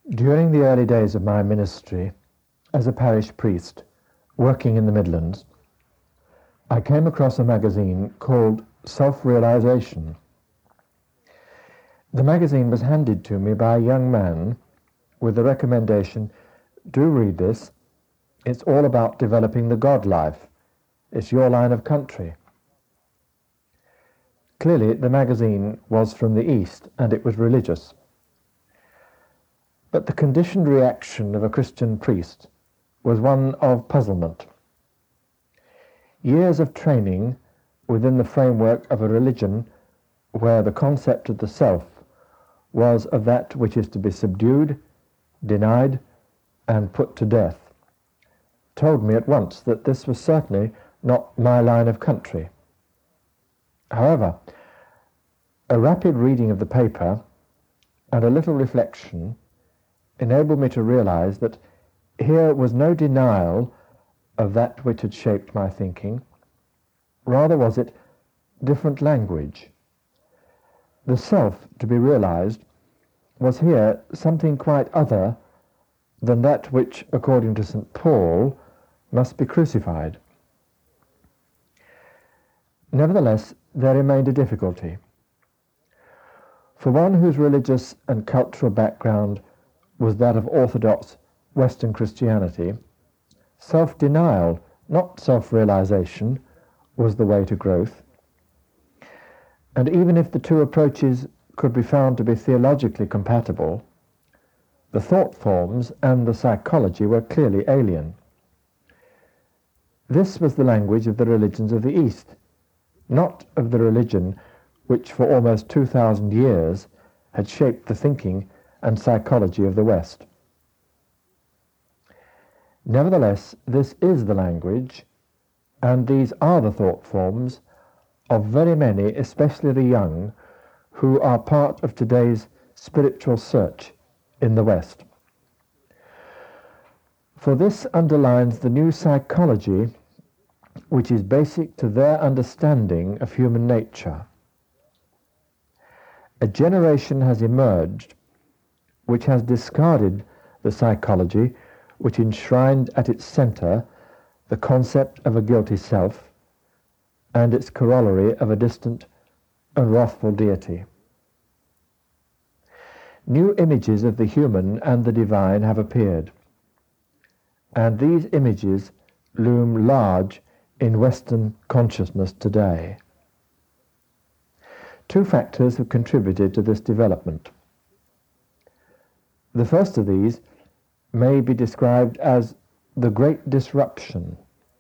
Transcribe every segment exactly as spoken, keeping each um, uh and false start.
During the early days of my ministry as a parish priest working in the Midlands, I came across a magazine called Self-Realization. The magazine was handed to me by a young man with the recommendation, do read this, it's all about developing the God life, it's your line of country. Clearly the magazine was from the East and it was religious. But the conditioned reaction of a Christian priest was one of puzzlement. Years of training within the framework of a religion where the concept of the self was of that which is to be subdued, denied, and put to death, told me at once that this was certainly not my line of country. However, a rapid reading of the paper and a little reflection enabled me to realize that here was no denial of that which had shaped my thinking, rather was it different language. The self to be realized was here something quite other than that which, according to Saint Paul, must be crucified. Nevertheless, there remained a difficulty. For one whose religious and cultural background was that of orthodox Western Christianity, self-denial, not self-realization, was the way to growth. And even if the two approaches could be found to be theologically compatible, the thought forms and the psychology were clearly alien. This was the language of the religions of the East, not of the religion which for almost two thousand years had shaped the thinking and psychology of the West. Nevertheless, this is the language, and these are the thought forms of very many, especially the young, who are part of today's spiritual search in the West. For this underlines the new psychology which is basic to their understanding of human nature. A generation has emerged which has discarded the psychology which enshrined at its center the concept of a guilty self and its corollary of a distant and wrathful deity. New images of the human and the divine have appeared, and these images loom large in Western consciousness today. Two factors have contributed to this development. The first of these may be described as the Great Disruption.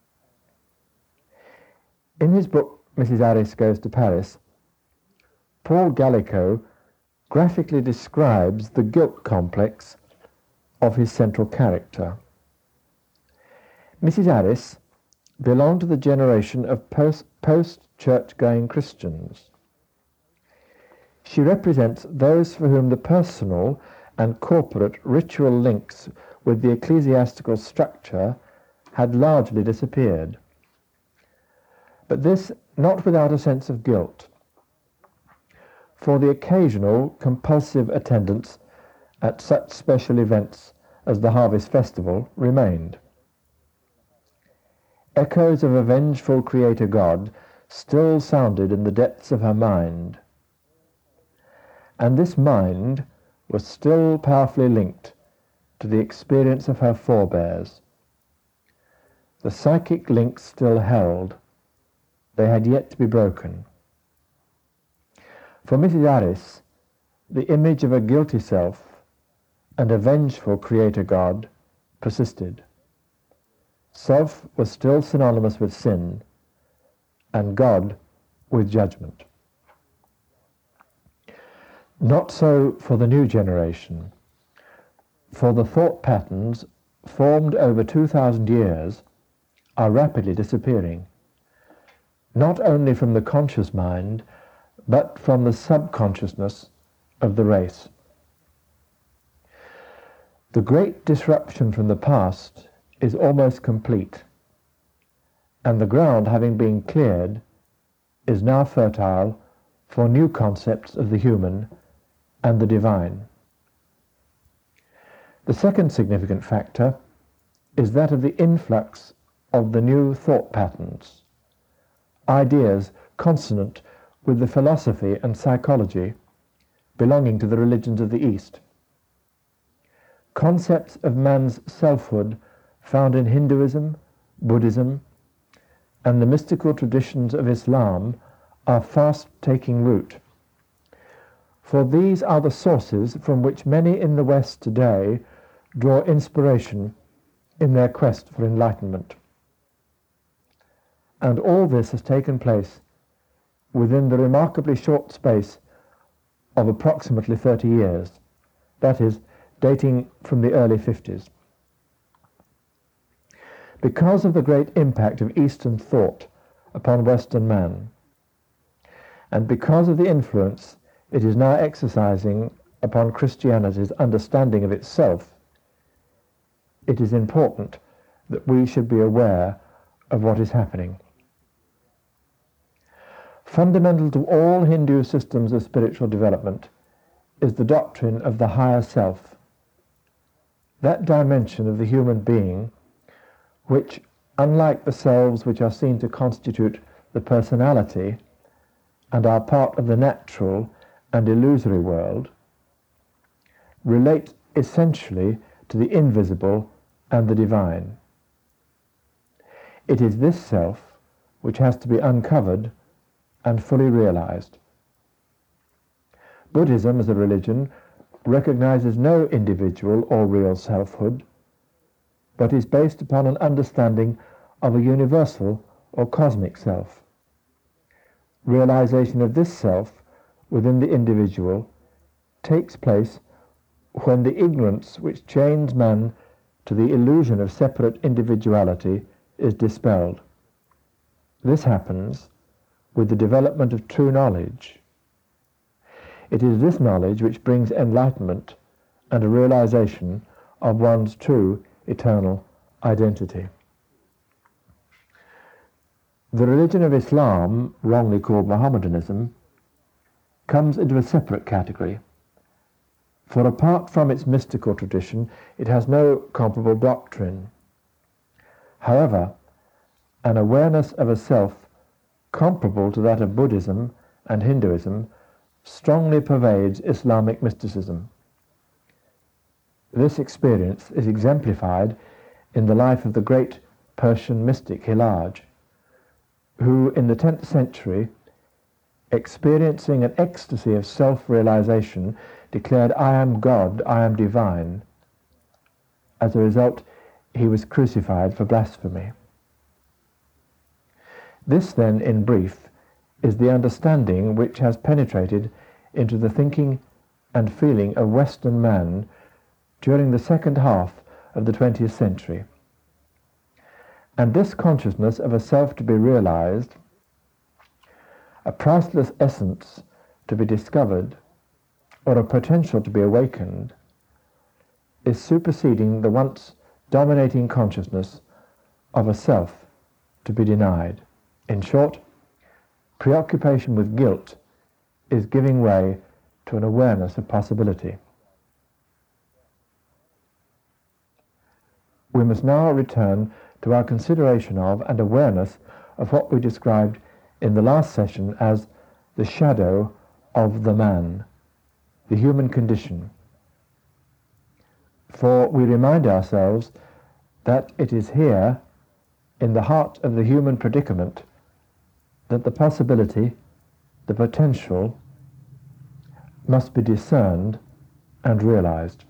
In his book, Missus Aris Goes to Paris, Paul Gallico graphically describes the guilt complex of his central character. Missus Aris belonged to the generation of post, post-church-going Christians. She represents those for whom the personal and corporate ritual links with the ecclesiastical structure had largely disappeared. But this not without a sense of guilt, for the occasional compulsive attendance at such special events as the Harvest Festival remained. Echoes of a vengeful Creator God still sounded in the depths of her mind, and this mind was still powerfully linked to the experience of her forebears. The psychic links still held. They had yet to be broken. For Missus Aris, the image of a guilty self and a vengeful Creator God persisted. Self was still synonymous with sin, and God with judgment. Not so for the new generation, for the thought patterns formed over two thousand years are rapidly disappearing, not only from the conscious mind, but from the subconsciousness of the race. The great disruption from the past is almost complete, and the ground having been cleared is now fertile for new concepts of the human and the divine. The second significant factor is that of the influx of the new thought patterns, ideas consonant with the philosophy and psychology belonging to the religions of the East. Concepts of man's selfhood found in Hinduism, Buddhism, and the mystical traditions of Islam are fast taking root. For these are the sources from which many in the West today draw inspiration in their quest for enlightenment. And all this has taken place within the remarkably short space of approximately thirty years, that is, dating from the early fifties. Because of the great impact of Eastern thought upon Western man, and because of the influence it is now exercising upon Christianity's understanding of itself, it is important that we should be aware of what is happening. Fundamental to all Hindu systems of spiritual development is the doctrine of the higher self, that dimension of the human being which, unlike the selves which are seen to constitute the personality and are part of the natural and illusory world, relate essentially to the invisible and the divine. It is this self which has to be uncovered and fully realized. Buddhism as a religion recognizes no individual or real selfhood, but is based upon an understanding of a universal or cosmic self. Realization of this self within the individual takes place when the ignorance which chains man to the illusion of separate individuality is dispelled. This happens with the development of true knowledge. It is this knowledge which brings enlightenment and a realization of one's true eternal identity. The religion of Islam, wrongly called Mohammedanism, comes into a separate category, for apart from its mystical tradition, it has no comparable doctrine. However, an awareness of a self comparable to that of Buddhism and Hinduism strongly pervades Islamic mysticism. This experience is exemplified in the life of the great Persian mystic Hillaj, who in the tenth century, experiencing an ecstasy of self-realization, declared, "I am God, I am divine." As a result, he was crucified for blasphemy. This, then, in brief, is the understanding which has penetrated into the thinking and feeling of Western man during the second half of the twentieth century. And this consciousness of a self to be realized, a priceless essence to be discovered, or a potential to be awakened, is superseding the once dominating consciousness of a self to be denied. In short, preoccupation with guilt is giving way to an awareness of possibility. We must now return to our consideration of and awareness of what we described in the last session as the shadow of the man, the human condition. For we remind ourselves that it is here, in the heart of the human predicament, that the possibility, the potential, must be discerned and realized.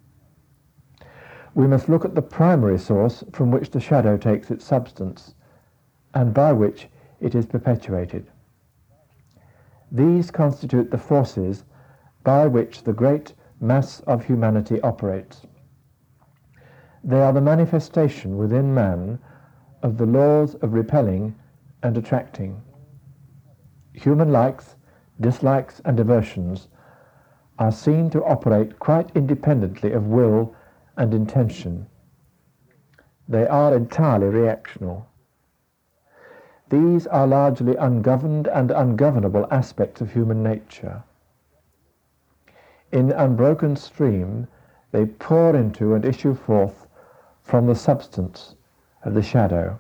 We must look at the primary source from which the shadow takes its substance, and by which it is perpetuated. These constitute the forces by which the great mass of humanity operates. They are the manifestation within man of the laws of repelling and attracting. Human likes, dislikes, and aversions are seen to operate quite independently of will and intention. They are entirely reactional. These are largely ungoverned and ungovernable aspects of human nature. In unbroken stream, they pour into and issue forth from the substance of the shadow.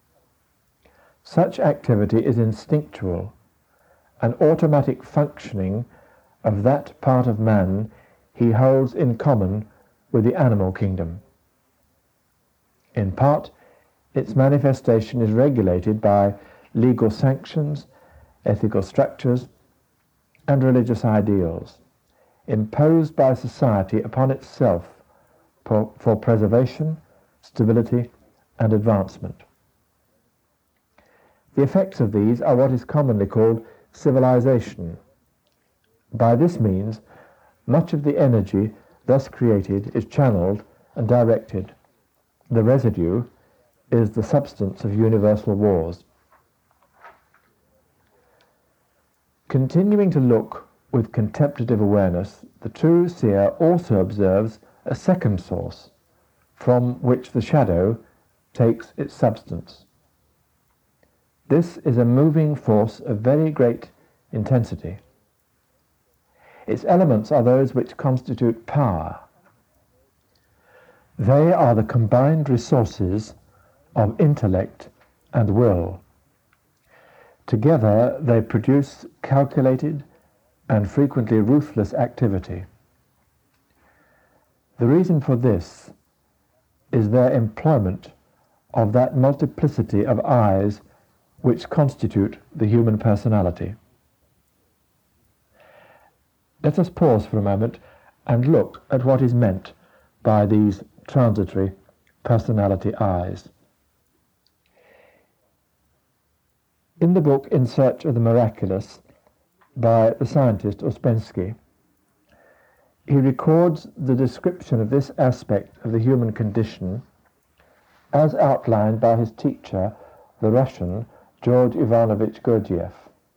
Such activity is instinctual, an automatic functioning of that part of man he holds in common with the animal kingdom. In part, its manifestation is regulated by legal sanctions, ethical structures, and religious ideals, imposed by society upon itself for, for preservation, stability, and advancement. The effects of these are what is commonly called civilization. By this means, much of the energy thus created is channeled and directed. The residue is the substance of universal wars. Continuing to look with contemplative awareness, the true seer also observes a second source from which the shadow takes its substance. This is a moving force of very great intensity. Its elements are those which constitute power. They are the combined resources of intellect and will. Together they produce calculated and frequently ruthless activity. The reason for this is their employment of that multiplicity of eyes which constitute the human personality. Let us pause for a moment and look at what is meant by these transitory personality eyes. In the book In Search of the Miraculous by the scientist Ouspensky, he records the description of this aspect of the human condition as outlined by his teacher, the Russian George Ivanovich Gurdjieff.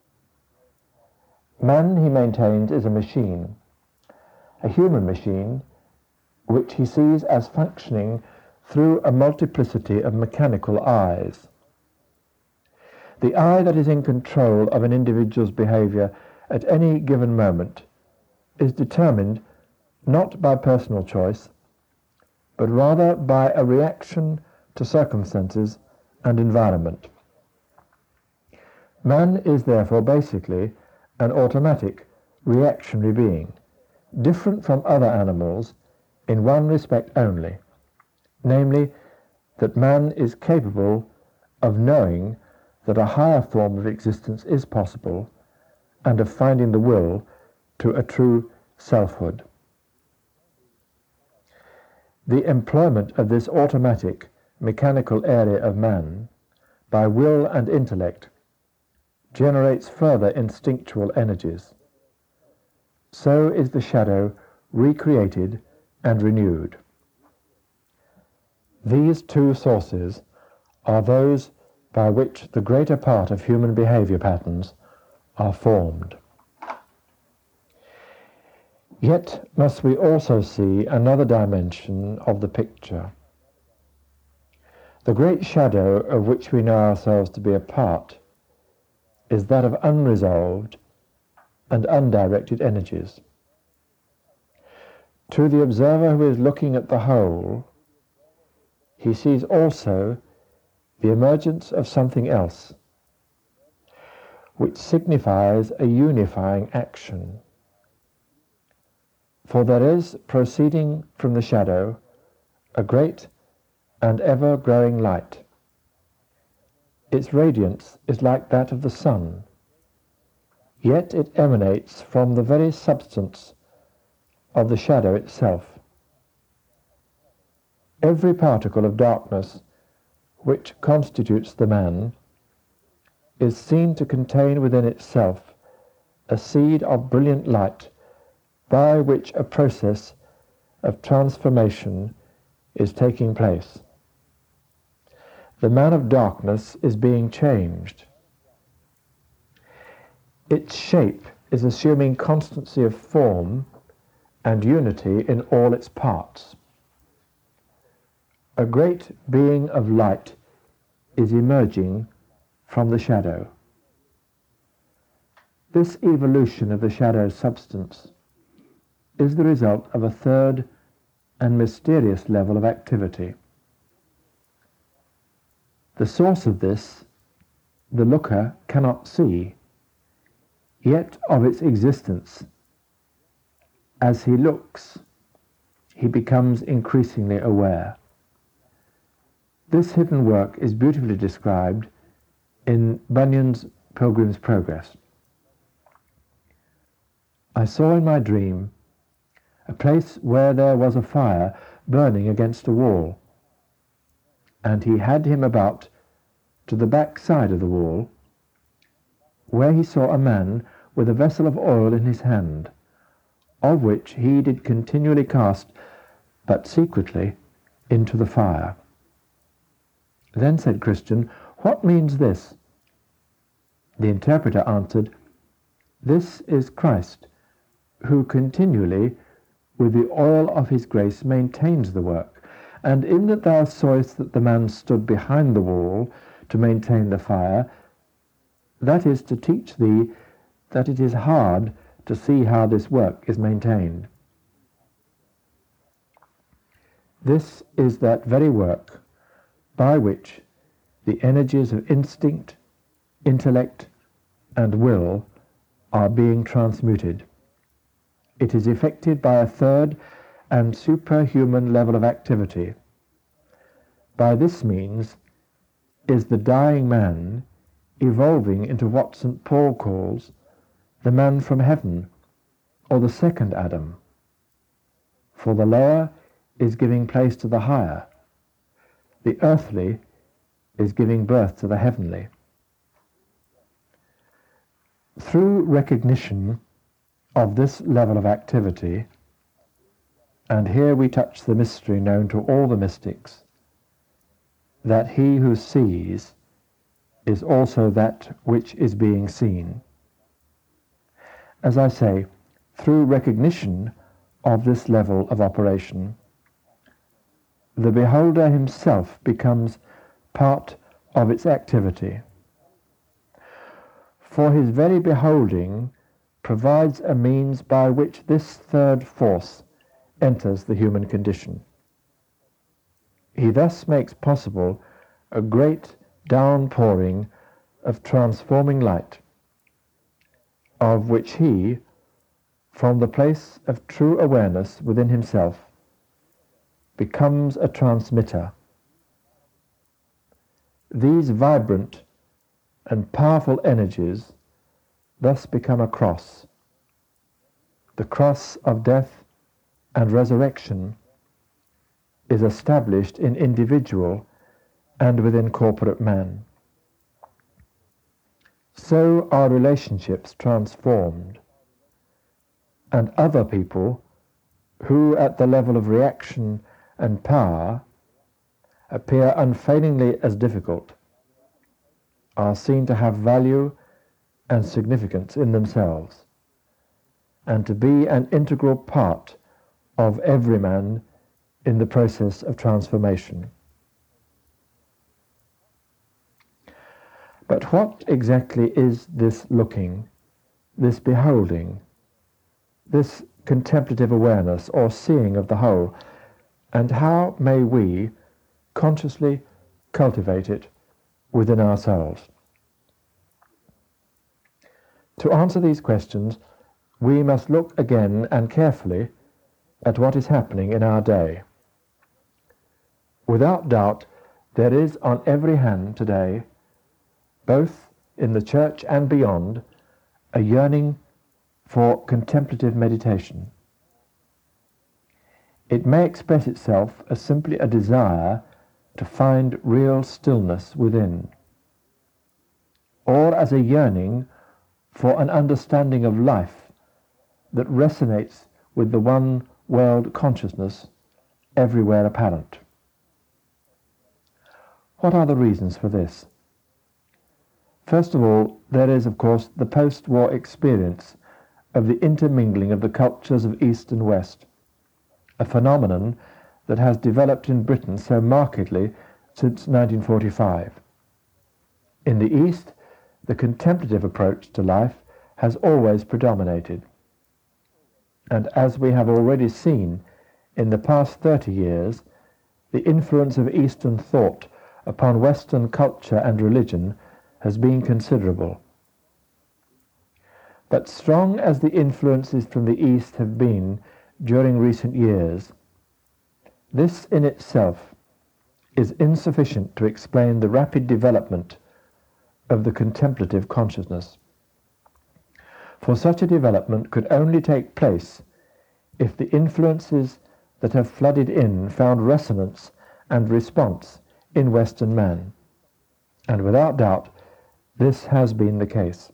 Man, he maintains, is a machine, a human machine, which he sees as functioning through a multiplicity of mechanical eyes. The eye that is in control of an individual's behavior at any given moment is determined not by personal choice, but rather by a reaction to circumstances and environment. Man is therefore basically an automatic, reactionary being, different from other animals in one respect only, namely that man is capable of knowing that a higher form of existence is possible and of finding the will to a true selfhood. The employment of this automatic, mechanical area of man by will and intellect generates further instinctual energies. So is the shadow recreated and renewed. These two sources are those by which the greater part of human behavior patterns are formed. Yet must we also see another dimension of the picture. The great shadow of which we know ourselves to be a part is that of unresolved and undirected energies. To the observer who is looking at the whole, he sees also the emergence of something else, which signifies a unifying action. For there is proceeding from the shadow a great and ever-growing light. Its radiance is like that of the sun, yet it emanates from the very substance of the shadow itself. Every particle of darkness which constitutes the man is seen to contain within itself a seed of brilliant light by which a process of transformation is taking place. The man of darkness is being changed. Its shape is assuming constancy of form and unity in all its parts. A great being of light is emerging from the shadow. This evolution of the shadow's substance is the result of a third and mysterious level of activity. The source of this the looker cannot see, yet of its existence, as he looks, he becomes increasingly aware. This hidden work is beautifully described in Bunyan's Pilgrim's Progress. I saw in my dream a place where there was a fire burning against a wall, and he had him about to the back side of the wall, where he saw a man with a vessel of oil in his hand, of which he did continually cast, but secretly, into the fire. Then said Christian, "What means this?" The interpreter answered, "This is Christ, who continually, with the oil of his grace, maintains the work. And in that thou sawest that the man stood behind the wall to maintain the fire, that is to teach thee that it is hard to see how this work is maintained." This is that very work by which the energies of instinct, intellect, and will are being transmuted. It is effected by a third and superhuman level of activity. By this means is the dying man evolving into what Saint Paul calls the man from heaven, or the second Adam. For the lower is giving place to the higher. The earthly is giving birth to the heavenly. Through recognition of this level of activity, and here we touch the mystery known to all the mystics, that he who sees is also that which is being seen. As I say, through recognition of this level of operation, the beholder himself becomes part of its activity. For his very beholding provides a means by which this third force enters the human condition. He thus makes possible a great downpouring of transforming light, of which he, from the place of true awareness within himself, becomes a transmitter. These vibrant and powerful energies thus become a cross, the cross of death and resurrection is established in individual and within corporate man. So are relationships transformed, and other people who at the level of reaction and power appear unfailingly as difficult are seen to have value and significance in themselves, and to be an integral part of every man in the process of transformation. But what exactly is this looking, this beholding, this contemplative awareness or seeing of the whole, and how may we consciously cultivate it within ourselves? To answer these questions, we must look again and carefully at what is happening in our day. Without doubt, there is on every hand today, both in the church and beyond, a yearning for contemplative meditation. It may express itself as simply a desire to find real stillness within, or as a yearning for an understanding of life that resonates with the one world consciousness everywhere apparent. What are the reasons for this? First of all, there is, of course, the post-war experience of the intermingling of the cultures of East and West, a phenomenon that has developed in Britain so markedly since nineteen forty-five. In the East, the contemplative approach to life has always predominated. And as we have already seen in the past thirty years, the influence of Eastern thought upon Western culture and religion has been considerable. But strong as the influences from the East have been during recent years, this in itself is insufficient to explain the rapid development of the contemplative consciousness. For such a development could only take place if the influences that have flooded in found resonance and response in Western man. And without doubt, this has been the case.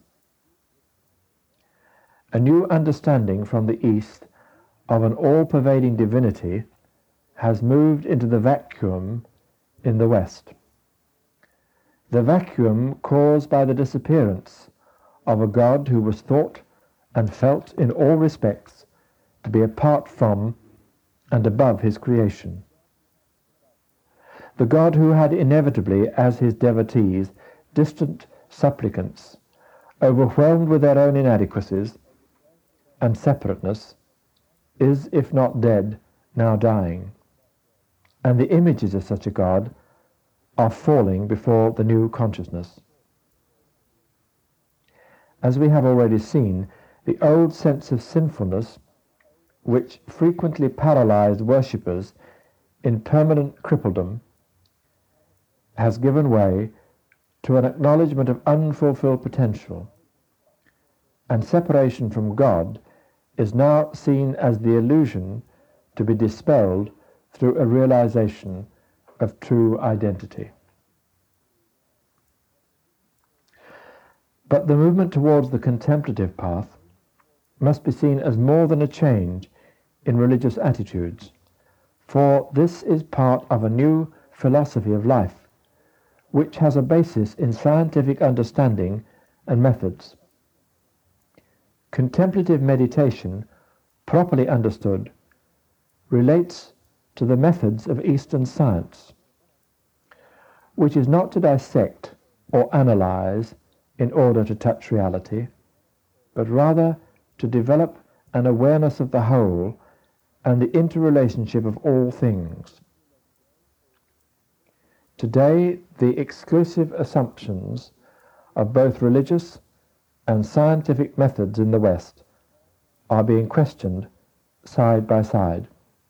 A new understanding from the East of an all-pervading divinity has moved into the vacuum in the West. The vacuum caused by the disappearance of a God who was thought and felt in all respects to be apart from and above his creation. The God who had inevitably as his devotees distant supplicants, overwhelmed with their own inadequacies and separateness, is, if not dead, now dying, and the images of such a God are falling before the new consciousness. As we have already seen, the old sense of sinfulness, which frequently paralyzed worshippers in permanent crippledom, has given way to an acknowledgement of unfulfilled potential, and separation from God is now seen as the illusion to be dispelled through a realization of true identity. But the movement towards the contemplative path must be seen as more than a change in religious attitudes, for this is part of a new philosophy of life, which has a basis in scientific understanding and methods. Contemplative meditation, properly understood, relates to the methods of Eastern science, which is not to dissect or analyze in order to touch reality, but rather to develop an awareness of the whole and the interrelationship of all things. Today, the exclusive assumptions of both religious and scientific methods in the West are being questioned side by side.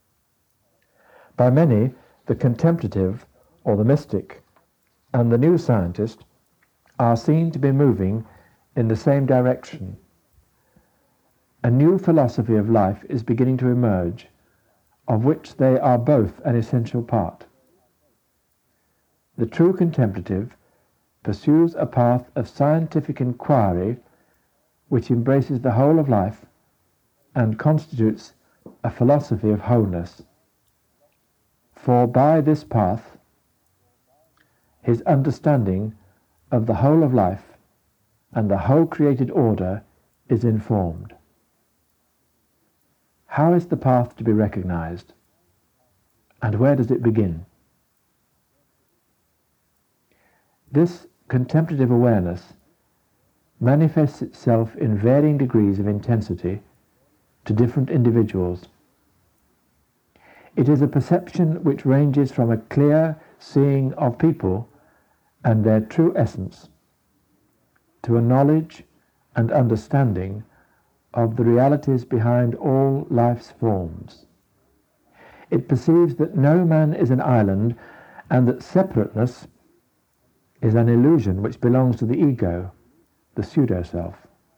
By many, the contemplative or the mystic and the new scientist are seen to be moving in the same direction. A new philosophy of life is beginning to emerge, of which they are both an essential part. The true contemplative pursues a path of scientific inquiry which embraces the whole of life and constitutes a philosophy of wholeness. For by this path, his understanding of the whole of life and the whole created order is informed. How is the path to be recognized, and where does it begin? This contemplative awareness manifests itself in varying degrees of intensity to different individuals. It is a perception which ranges from a clear seeing of people and their true essence to a knowledge and understanding of the realities behind all life's forms. It perceives that no man is an island and that separateness is an illusion which belongs to the ego, the pseudo-self.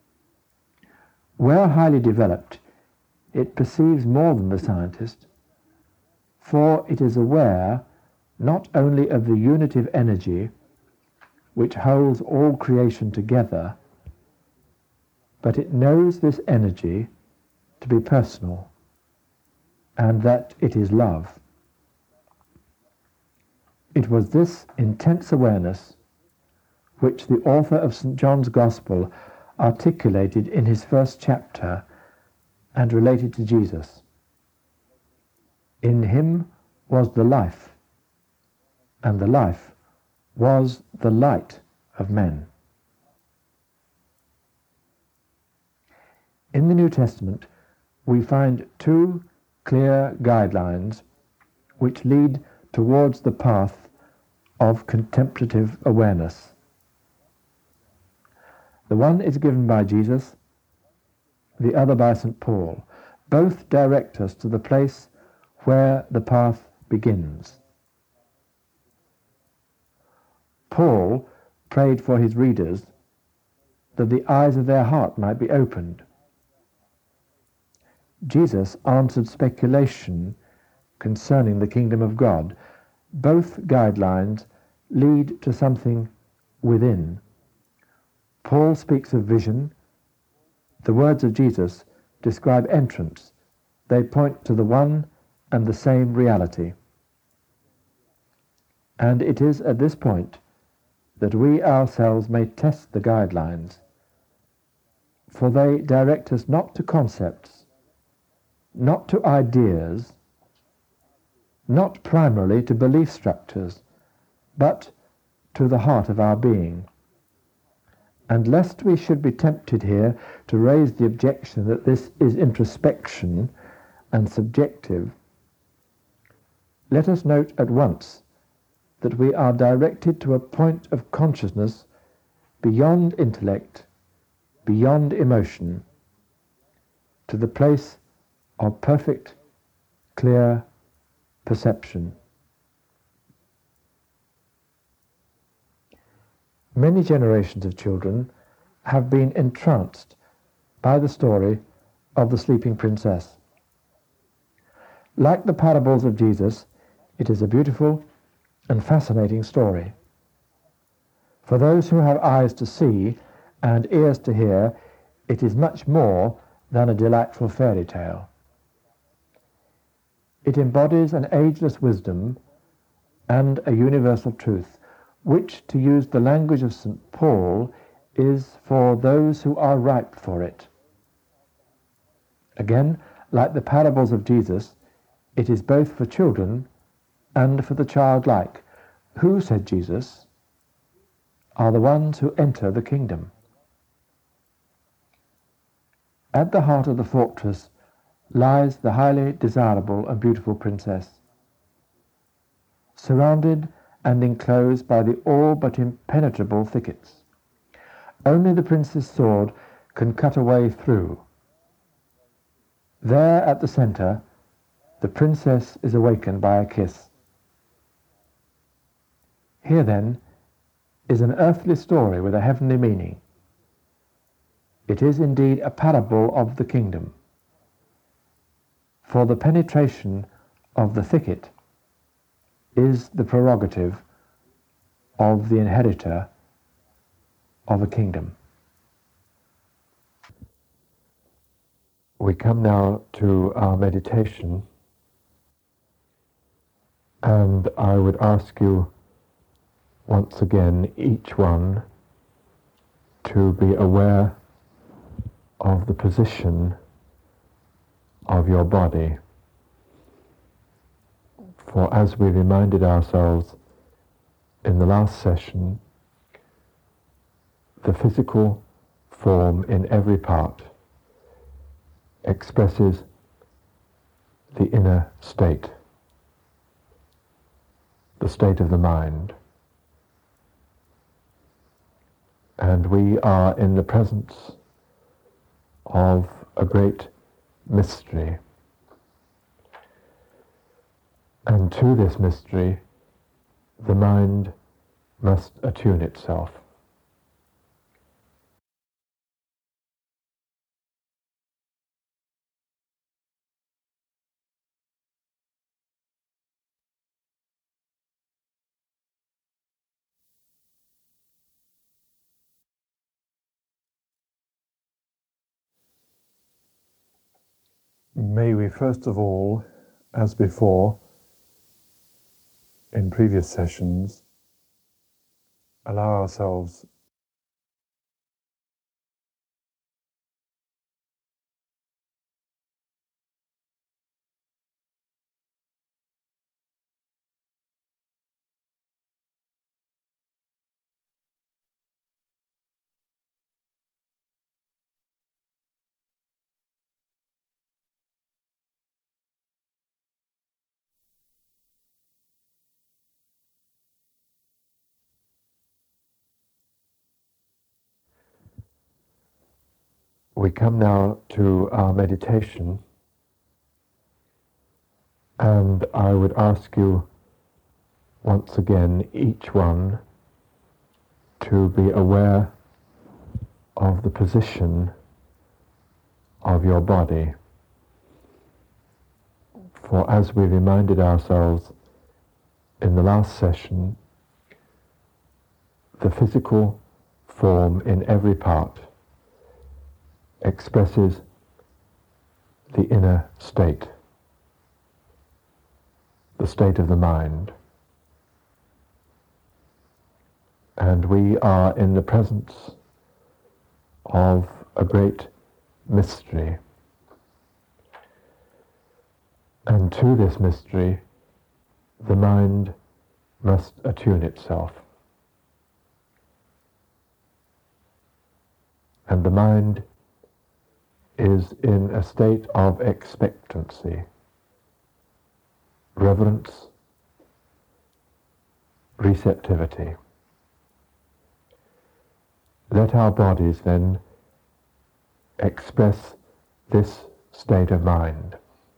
Where highly developed, it perceives more than the scientist, for it is aware not only of the unitive energy which holds all creation together, but it knows this energy to be personal, and that it is love. It was this intense awareness which the author of Saint John's Gospel articulated in his first chapter and related to Jesus. In him was the life, and the life was the light of men. In the New Testament, we find two clear guidelines which lead towards the path of contemplative awareness. The one is given by Jesus, the other by Saint Paul. Both direct us to the place where the path begins. Paul prayed for his readers that the eyes of their heart might be opened. Jesus answered speculation concerning the kingdom of God. Both guidelines lead to something within. Paul speaks of vision. The words of Jesus describe entrance. They point to the one and the same reality. And it is at this point that we ourselves may test the guidelines, for they direct us not to concepts, not to ideas, not primarily to belief structures, but to the heart of our being. And lest we should be tempted here to raise the objection that this is introspection and subjective, let us note at once that we are directed to a point of consciousness beyond intellect, beyond emotion, to the place of perfect, clear perception. Many generations of children have been entranced by the story of the sleeping princess. Like the parables of Jesus, it is a beautiful and fascinating story. For those who have eyes to see and ears to hear, it is much more than a delightful fairy tale. It embodies an ageless wisdom and a universal truth, which, to use the language of Saint Paul, is for those who are ripe for it. Again, like the parables of Jesus, it is both for children and for the childlike. Who, said Jesus, are the ones who enter the kingdom? At the heart of the fortress lies the highly desirable and beautiful princess, surrounded and enclosed by the all but impenetrable thickets. Only the prince's sword can cut a way through. There at the center, the princess is awakened by a kiss. Here, then, is an earthly story with a heavenly meaning. It is indeed a parable of the kingdom. For the penetration of the thicket is the prerogative of the inheritor of a kingdom. We come now to our meditation, and I would ask you once again, each one, to be aware of the position of your body. For as we reminded ourselves in the last session, the physical form in every part expresses the inner state, the state of the mind. And we are in the presence of a great mystery. And to this mystery, the mind must attune itself. May we first of all, as before, in previous sessions, allow ourselves we come now to our meditation, and I would ask you once again, each one, to be aware of the position of your body. For as we reminded ourselves in the last session, the physical form in every part expresses the inner state, the state of the mind. And we are in the presence of a great mystery. And to this mystery, the mind must attune itself. And the mind is in a state of expectancy, reverence, receptivity. Let our bodies then express this state of mind.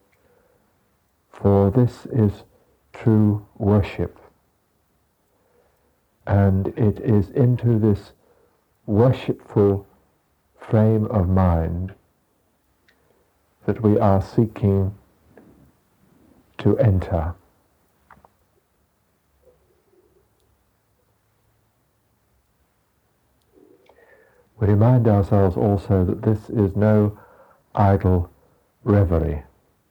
For this is true worship. And it is into this worshipful frame of mind that we are seeking to enter. We remind ourselves also that this is no idle reverie,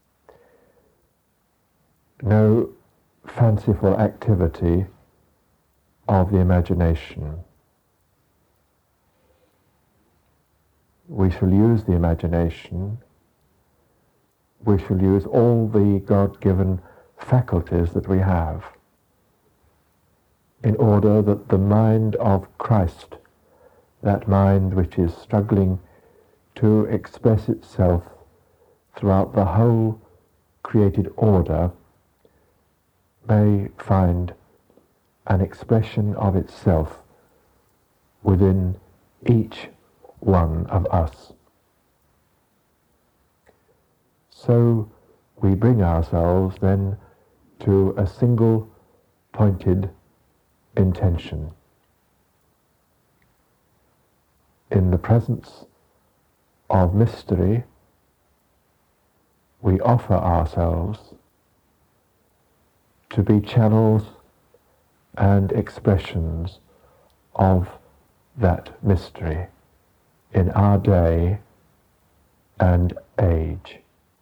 no fanciful activity of the imagination. We shall use the imagination, we shall use all the God-given faculties that we have in order that the mind of Christ, that mind which is struggling to express itself throughout the whole created order, may find an expression of itself within each one of us. So we bring ourselves then to a single pointed intention. In the presence of mystery, we offer ourselves to be channels and expressions of that mystery in our day and age.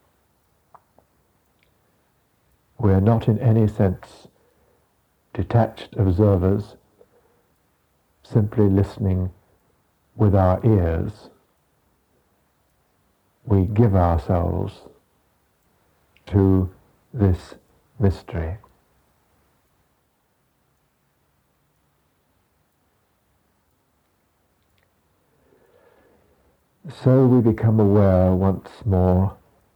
We are not in any sense detached observers, simply listening with our ears. We give ourselves to this mystery. So we become aware once more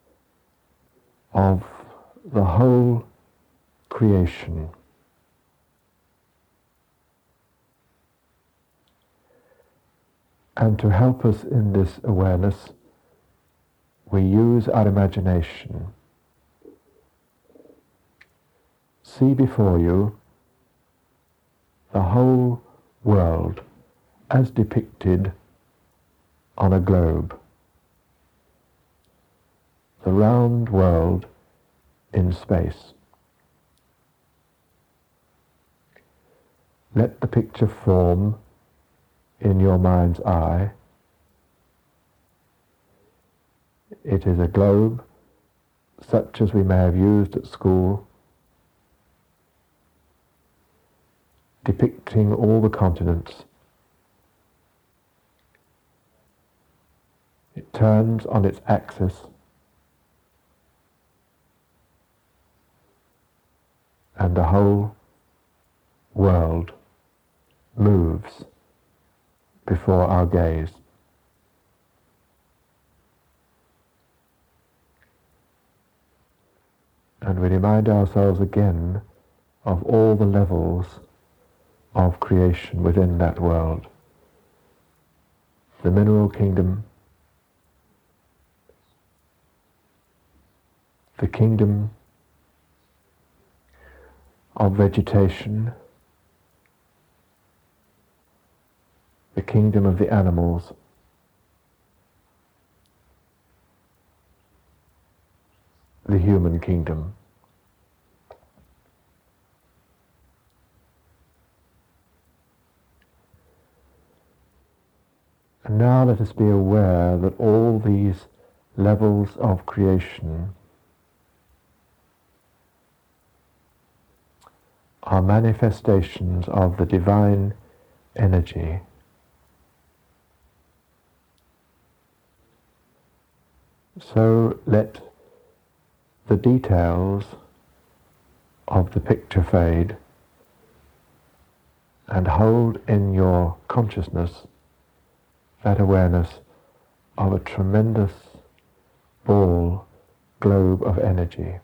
of the whole creation. And to help us in this awareness, we use our imagination. See before you the whole world as depicted on a globe. The round world in space. Let the picture form in your mind's eye. It is a globe such as we may have used at school, depicting all the continents. It turns on its axis and the whole world moves before our gaze. And we remind ourselves again of all the levels of creation within that world. The mineral kingdom, the kingdom of vegetation, the kingdom of the animals, the human kingdom. And now let us be aware that all these levels of creation are manifestations of the divine energy. So let the details of the picture fade and hold in your consciousness that awareness of a tremendous ball, globe of energy.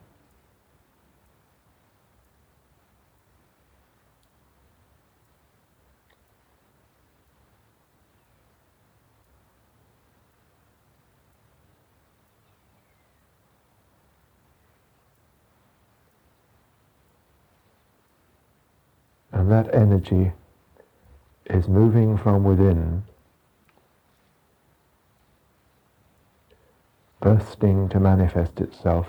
And that energy is moving from within, bursting to manifest itself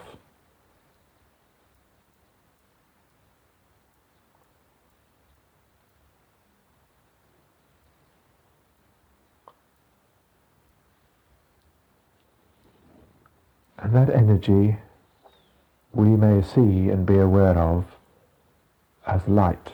and that energy we may see and be aware of as light.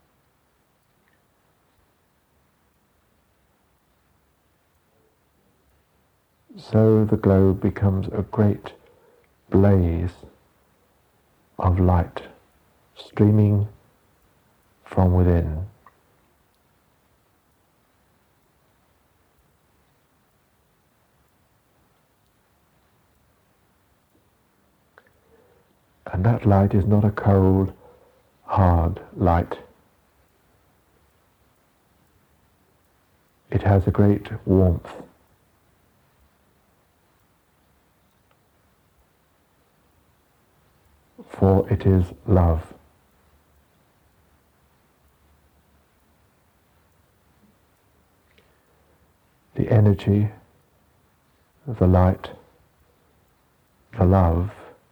So the globe becomes a great blaze of light streaming from within. And that light is not a cold, hard light. It has a great warmth. For it is love. The energy, the light, the love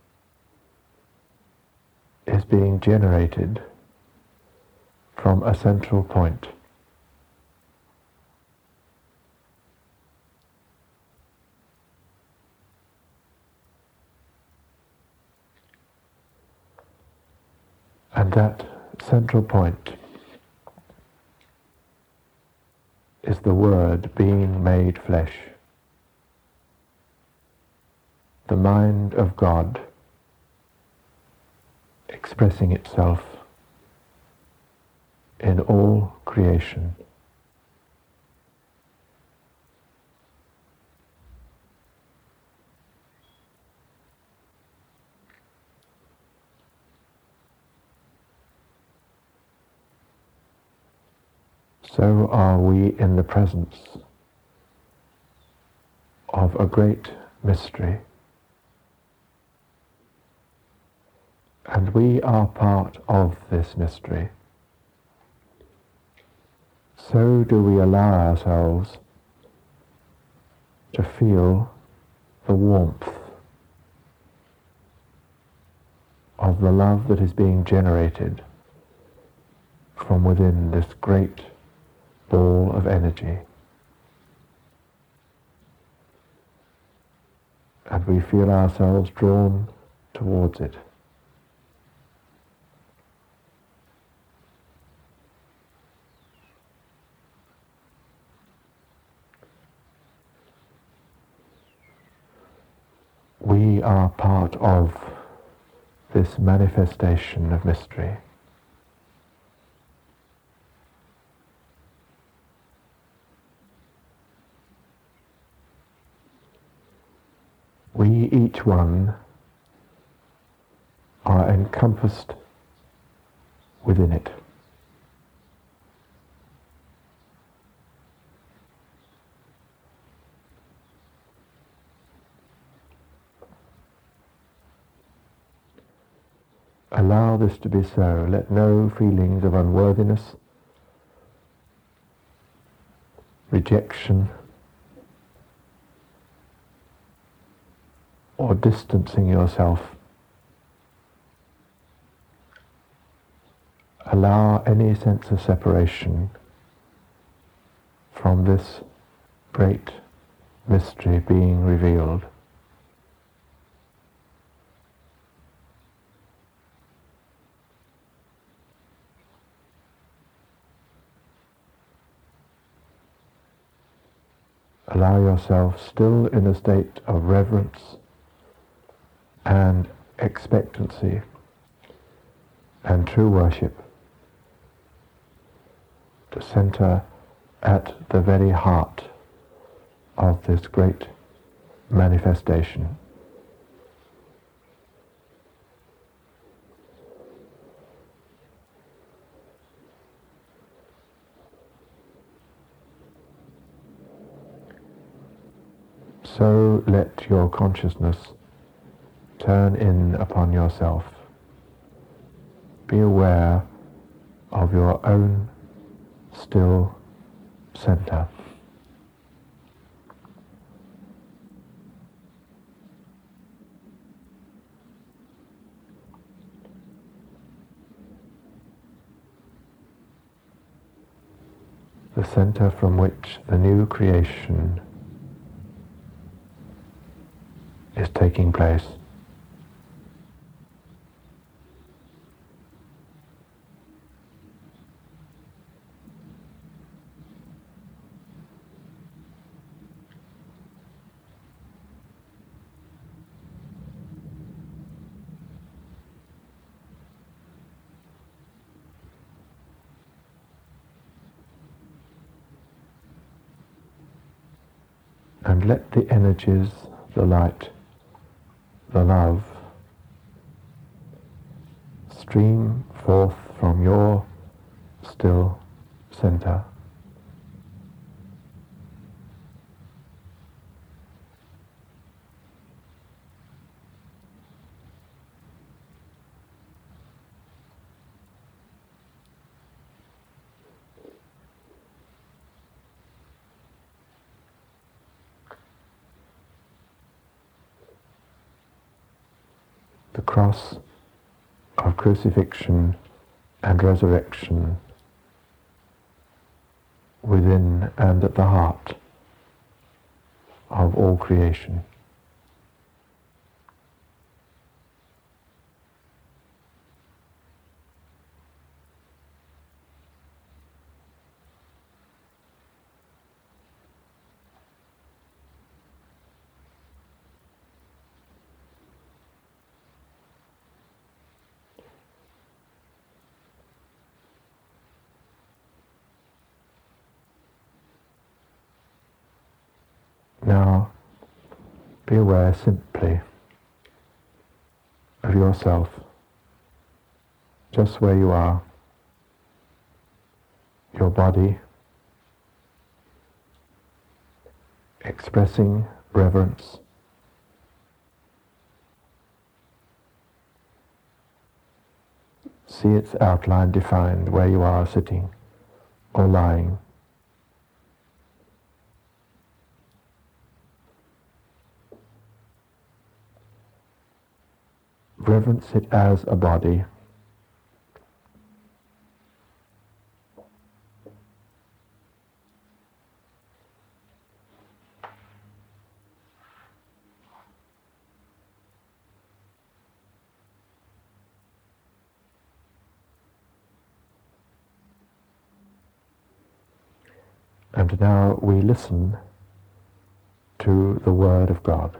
is being generated from a central point. And that central point is the Word being made flesh, the mind of God expressing itself in all creation. So are we in the presence of a great mystery, and we are part of this mystery. So do we allow ourselves to feel the warmth of the love that is being generated from within this great ball of energy. And we feel ourselves drawn towards it. We are part of this manifestation of mystery. We, each one, are encompassed within it. this to be so. Let no feelings of unworthiness, rejection, or distancing yourself allow any sense of separation from this great mystery being revealed. Allow yourself still in a state of reverence and expectancy and true worship to center at the very heart of this great manifestation. So let your consciousness turn in upon yourself. Be aware of your own still center. The center from which the new creation is taking place. And let the energies, the light, the love stream forth from your still center. The cross of crucifixion and resurrection within and at the heart of all creation. Now, be aware simply of yourself, just where you are, your body, expressing reverence, see its outline defined where you are sitting or lying. Reverence it as a body. And now we listen to the Word of God.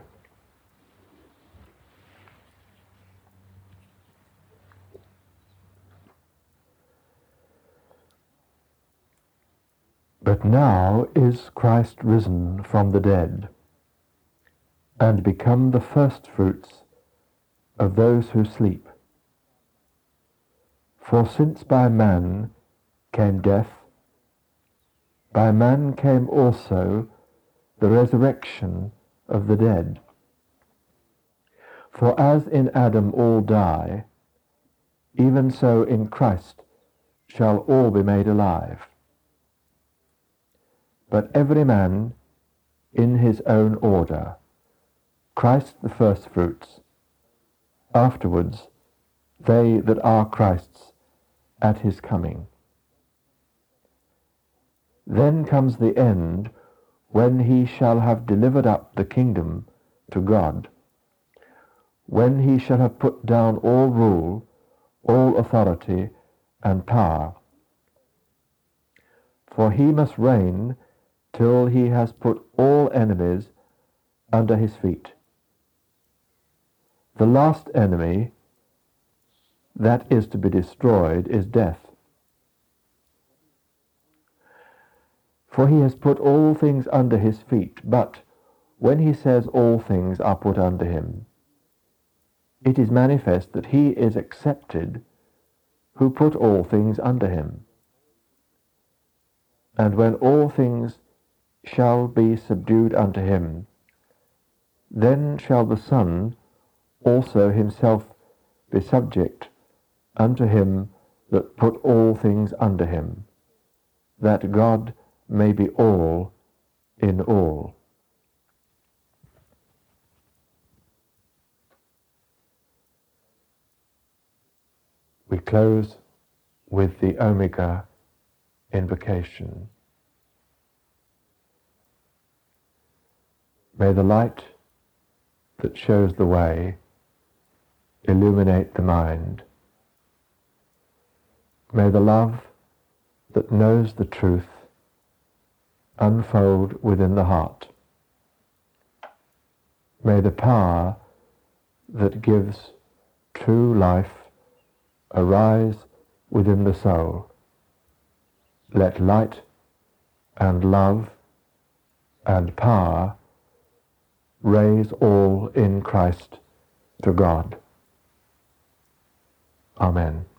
But now is Christ risen from the dead, and become the firstfruits of those who sleep. For since by man came death, by man came also the resurrection of the dead. For as in Adam all die, even so in Christ shall all be made alive. But every man in his own order, Christ the firstfruits, afterwards they that are Christ's at his coming. Then comes the end, when he shall have delivered up the kingdom to God, when he shall have put down all rule, all authority and power. For he must reign till he has put all enemies under his feet. The last enemy that is to be destroyed is death. For he has put all things under his feet, but when he says all things are put under him, it is manifest that he is accepted who put all things under him. And when all things shall be subdued unto him, then shall the Son also himself be subject unto him that put all things under him, that God may be all in all. We close with the Omega invocation. May the light that shows the way illuminate the mind. May the love that knows the truth unfold within the heart. May the power that gives true life arise within the soul. Let light and love and power raise all in Christ to God. Amen.